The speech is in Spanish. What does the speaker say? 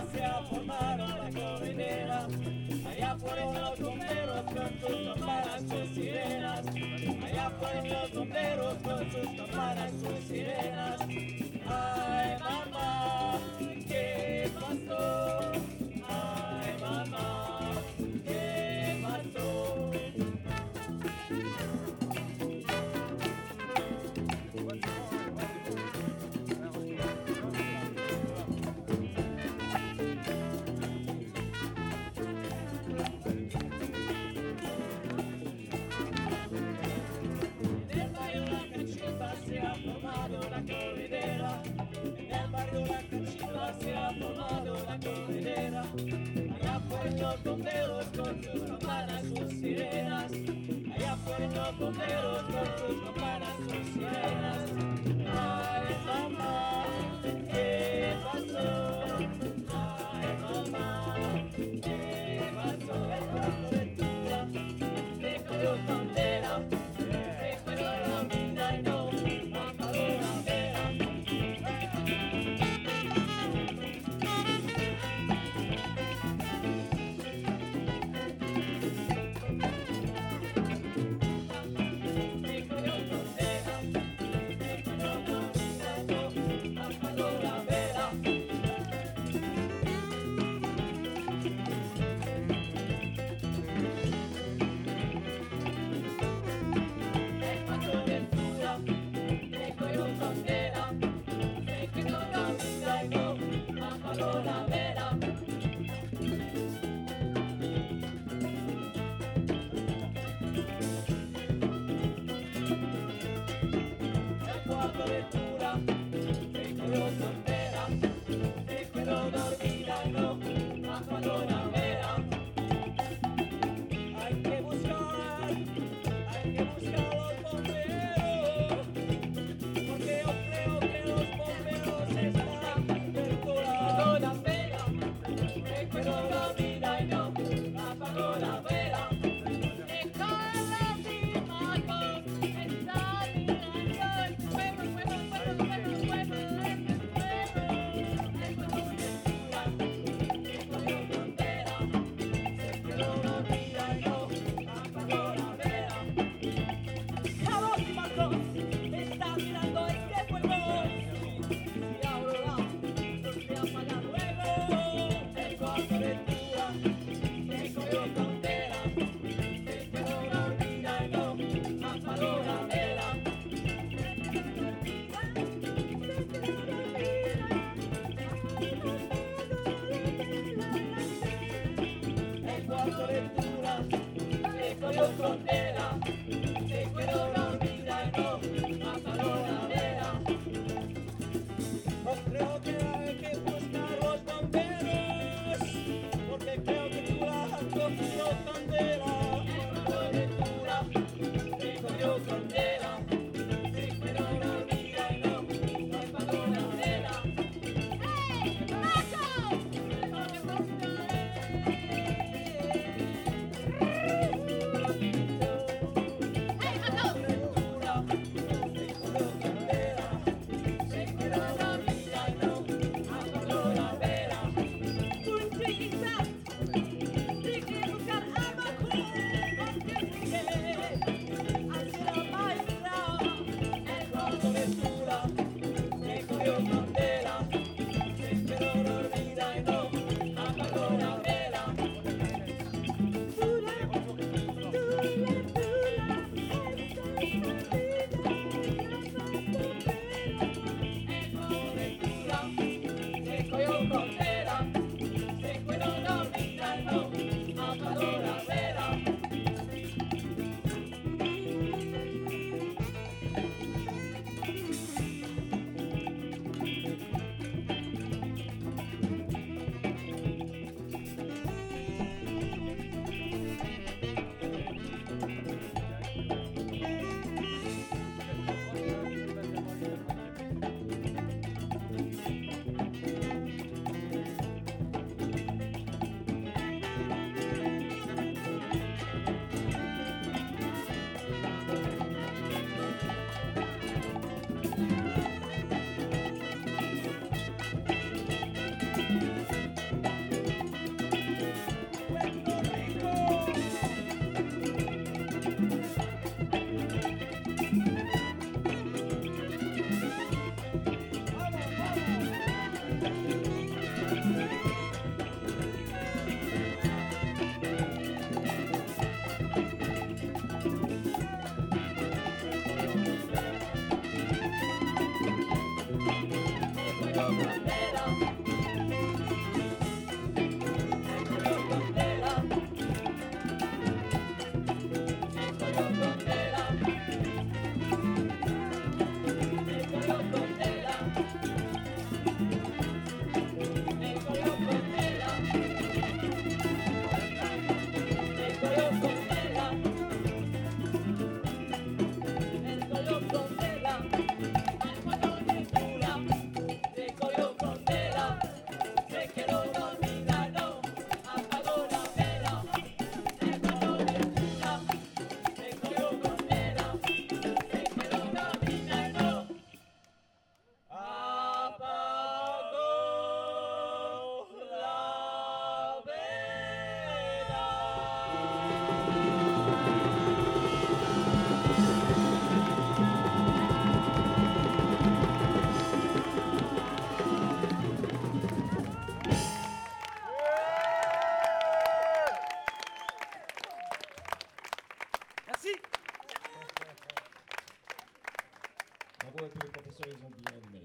cachivas se ha formado la corredera. Allá fueron los bomberos con sus campanas, sus sirenas. Allá fueron los bomberos con sus campanas, sus sirenas. Ay, mamá, ¿qué pasó? Ay, mamá, ¿qué pasó? Se ha formado la corredera. Allá fueron los bomberos con sus campanas, sus sirenas. Allá fueron los bomberos con sus campanas, sus sirenas. Ay, mamá, ¿qué pasó? Ay, mamá, ¿qué pasó? El cuarto de Tula se corrió bandera. Se corrió la vida y no apagó la vela. La vera. El cuarto de Tula se quedó soltera, se quedó dormida y no apagó la vera. Hay que buscar los bomberos, porque yo creo que los bomberos están perturbados. La vela, se quedó dormida y no apagó la vela. Frontera, se quedó dormida y no apagó la vela. No creo que hay que buscar los bomberos, porque creo que Tula ha cogido candela. El Tula se cogió candela, se quedó dormida y no apagó la vela. ¡Hey, Marcos! Bravo à tous les professeurs, ils ont bien animé.